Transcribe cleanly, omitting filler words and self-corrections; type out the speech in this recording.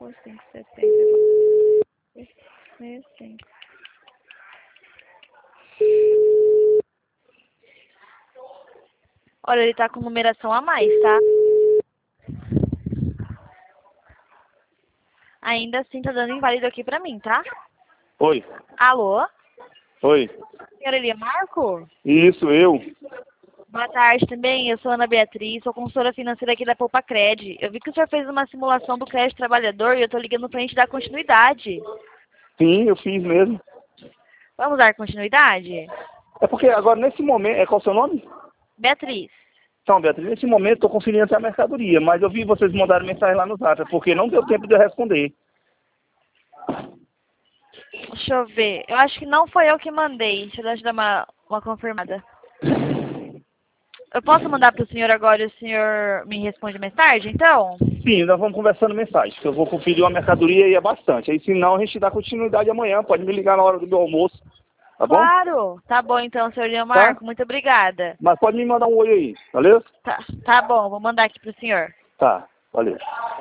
por 5,70. Sim. Olha, ele tá com numeração a mais, tá? Ainda assim tá dando inválido aqui pra mim, tá? Oi. Alô? Oi. Senhor Elia Marco? Isso, eu. Boa tarde também, eu sou Ana Beatriz, sou consultora financeira aqui da Poupa Cred. Eu vi que o senhor fez uma simulação do crédito trabalhador e eu tô ligando pra gente dar continuidade. Sim, eu fiz mesmo. Vamos dar continuidade? É porque agora, nesse momento, qual é o seu nome? Beatriz. Então, Beatriz, nesse momento estou conferindo até a mercadoria, mas eu vi vocês mandarem mensagem lá no Zap, porque não deu tempo de eu responder. Deixa eu ver. Eu acho que não foi eu que mandei. Deixa eu dar uma confirmada. Eu posso mandar pro senhor agora e o senhor me responde mais tarde, então? Sim, nós vamos conversando mensagem, que eu vou conferir uma mercadoria e é bastante. Aí, se não, a gente dá continuidade amanhã, pode me ligar na hora do meu almoço, tá bom? Claro! Tá bom então, senhor Elia Tá? Marco. Muito obrigada. Mas pode me mandar um oi aí, valeu? Tá bom, vou mandar aqui pro senhor. Tá, valeu.